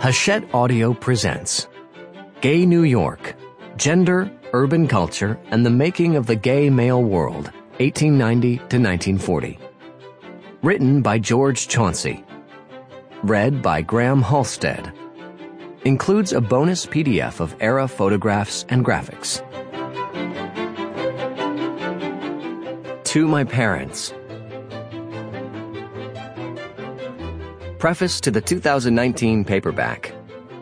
Hachette Audio presents Gay New York, Gender, Urban Culture, and the Making of the Gay Male World, 1890 to 1940. Written by George Chauncey. Read by Graham Halstead. Includes a bonus PDF of era photographs and graphics. To my parents. Preface to the 2019 paperback.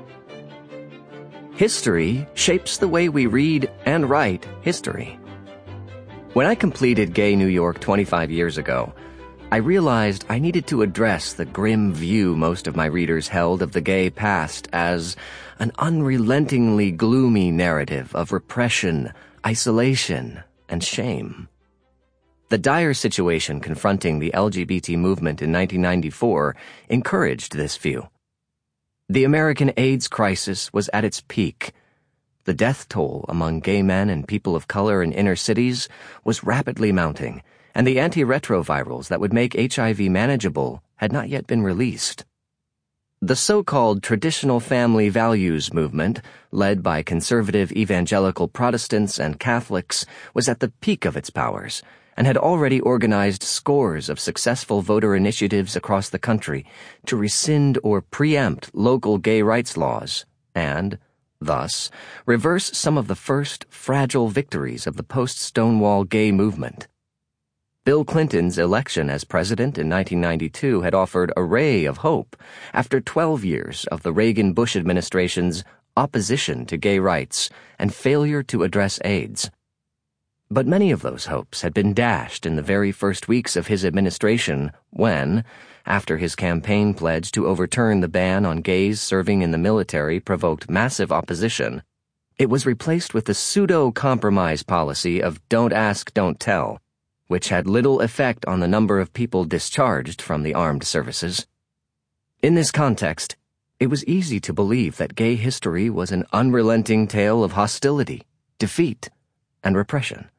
History shapes the way we read and write history. When I completed Gay New York 25 years ago, I realized I needed to address the grim view most of my readers held of the gay past as an unrelentingly gloomy narrative of repression, isolation, and shame. The dire situation confronting the LGBT movement in 1994 encouraged this view. The American AIDS crisis was at its peak. The death toll among gay men and people of color in inner cities was rapidly mounting, and the antiretrovirals that would make HIV manageable had not yet been released. The so-called traditional family values movement, led by conservative evangelical Protestants and Catholics, was at the peak of its powers, and had already organized scores of successful voter initiatives across the country to rescind or preempt local gay rights laws and, thus, reverse some of the first fragile victories of the post-Stonewall gay movement. Bill Clinton's election as president in 1992 had offered a ray of hope after 12 years of the Reagan-Bush administration's opposition to gay rights and failure to address AIDS. But many of those hopes had been dashed in the very first weeks of his administration when, after his campaign pledge to overturn the ban on gays serving in the military provoked massive opposition, it was replaced with the pseudo-compromise policy of don't ask, don't tell, which had little effect on the number of people discharged from the armed services. In this context, it was easy to believe that gay history was an unrelenting tale of hostility, defeat, and repression.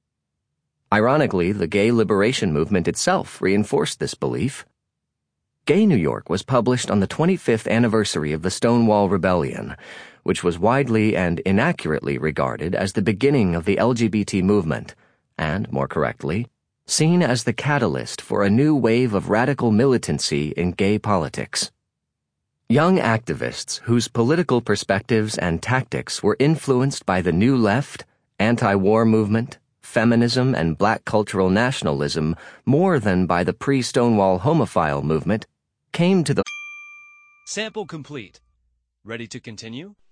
Ironically, the gay liberation movement itself reinforced this belief. Gay New York was published on the 25th anniversary of the Stonewall Rebellion, which was widely and inaccurately regarded as the beginning of the LGBT movement, and, more correctly, seen as the catalyst for a new wave of radical militancy in gay politics. Young activists whose political perspectives and tactics were influenced by the New Left, anti-war movement, feminism, and black cultural nationalism more than by the pre-Stonewall homophile movement, came to the... Sample complete. Ready to continue?